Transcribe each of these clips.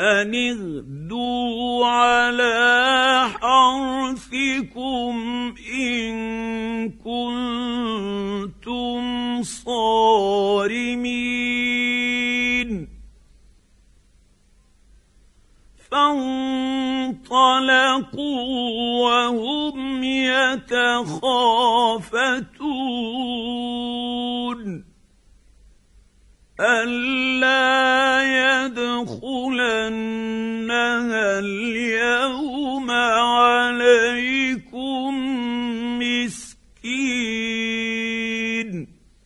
أن اغدوا على حرثكم إن كنتم صارمين فانطلقوا وهم يتخافتون ألا يدخلنها اليوم عليكم مسكين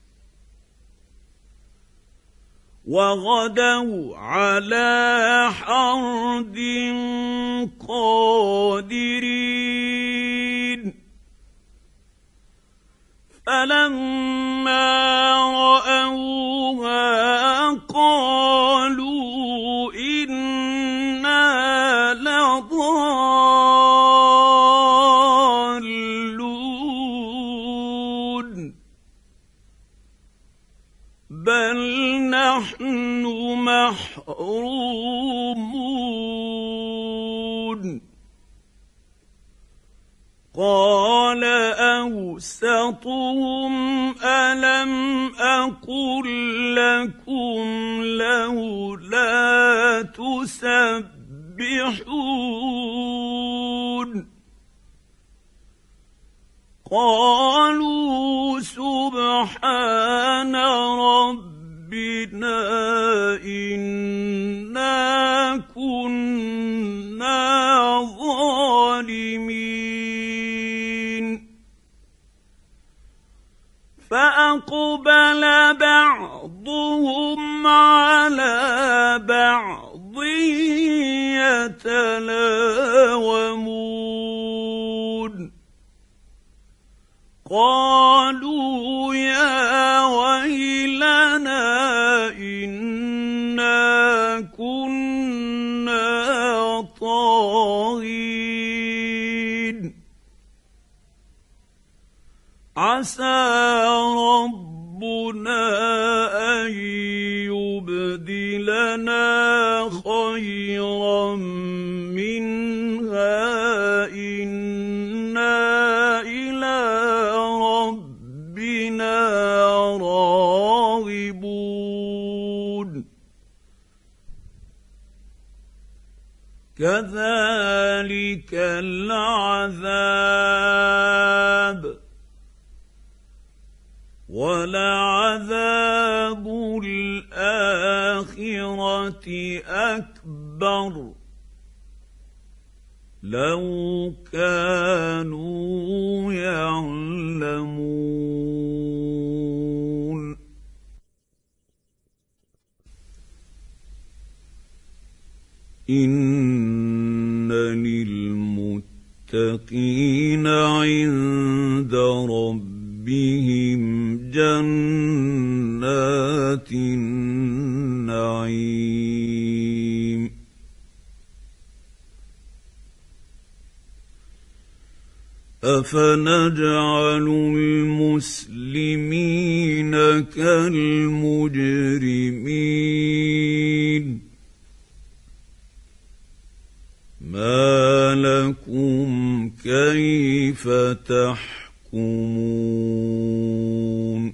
وغدوا على حرد قادرين فلما رأوها قالوا إنا لضالون بل نحن محرومون قال أوسطهم ألم أقل لكم لولا تسبحون قالوا سبحان ربنا إنا كنا ظالمين فأقبل بعضهم على بعض يتلاومون قالوا يا ويلنا إنا كنا طاغين عسى ربنا أن يبدلنا خيرا منها إنا إلى ربنا راغبون كذلك العذاب ولعذاب الآخرة أكبر لو كانوا يعلمون إن للمتقين عند ربهم جنات النعيم أفنجعل المسلمين كالمجرمين ما لكم كيف تحكمون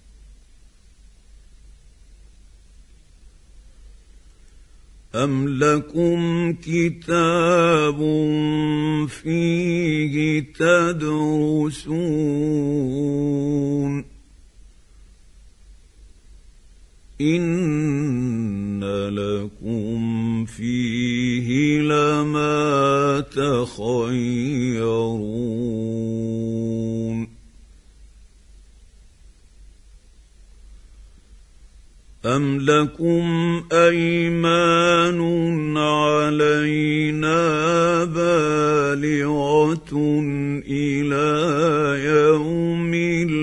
أم لكم كتاب فيه تدرسون إن لكم فيه لما تخيرون أم لكم أيمان علينا بالغة إلى يوم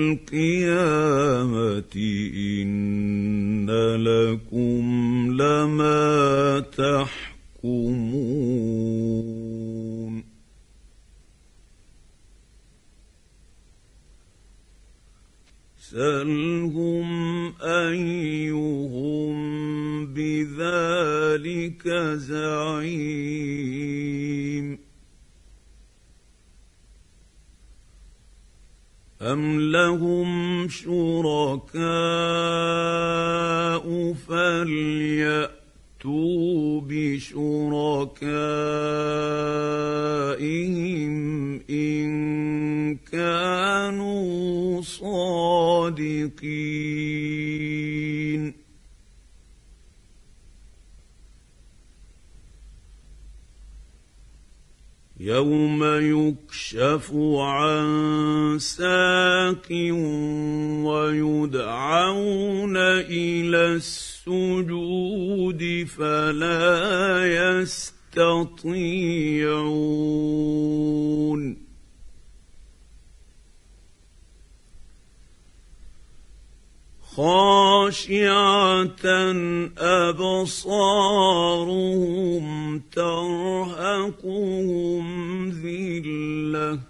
القيامة إن لكم لما تحكمون سلهم أيهم بذلك زعيم أم لهم شركاء فليأتوا بشركائهم إن كانوا صادقين يوم يكشف عن ساق ويدعون إلى السجود فلا يستطيعون خاشعة أبصارهم ترهقهم ذلة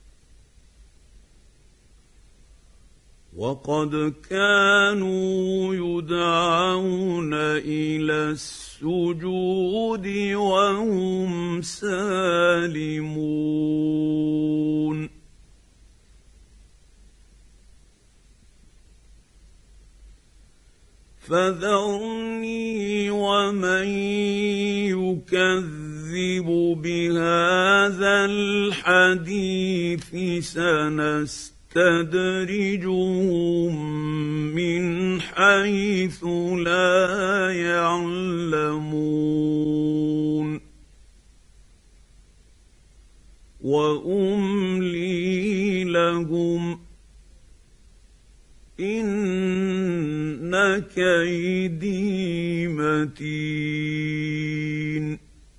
وقد كانوا يدعون إلى السجود وهم سالمون فذرني ومن يكذب بهذا الحديث سنستدرجهم من حيث لا يعلمون وأملي لهم إن كيدي متين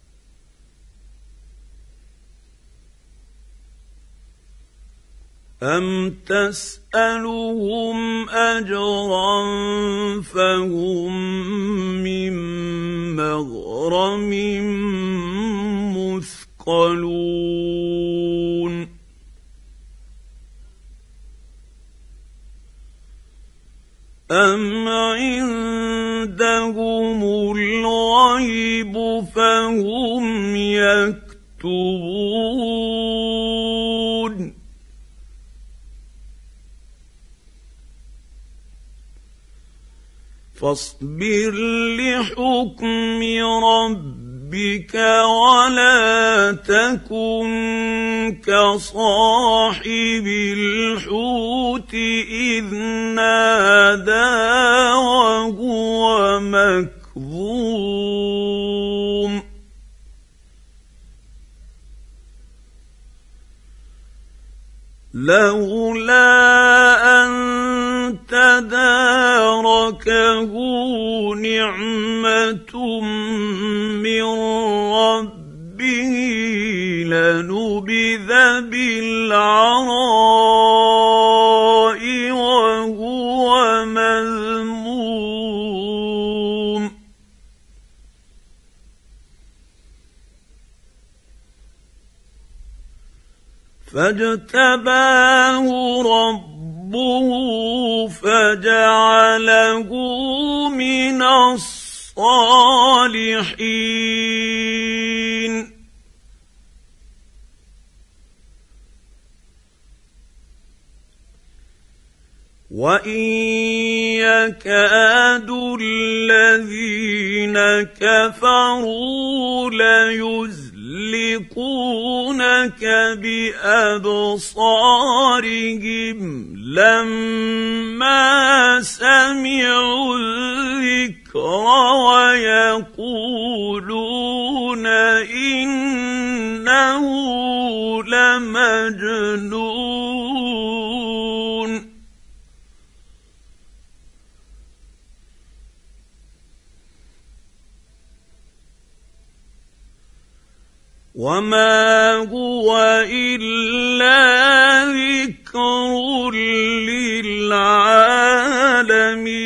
أم تسألهم أجرا فهم من مغرم مثقلون أم عندهم الغيب فهم يكتبون فاصبر لحكم ربك ولا تكن كصاحب الحوت إذ نادى وهو مكظوم لولا أن تداركه نعمة من ربه لنبذ بالعراء وهو مذموم فاجتباه ربه فجعله من الصالحين وإن يكاد الذين كفروا ليزلقونك بأبصارهم لما سمعوا الذكر ويقولون إنه لمجنون وما هو إلا ذكر للعالمين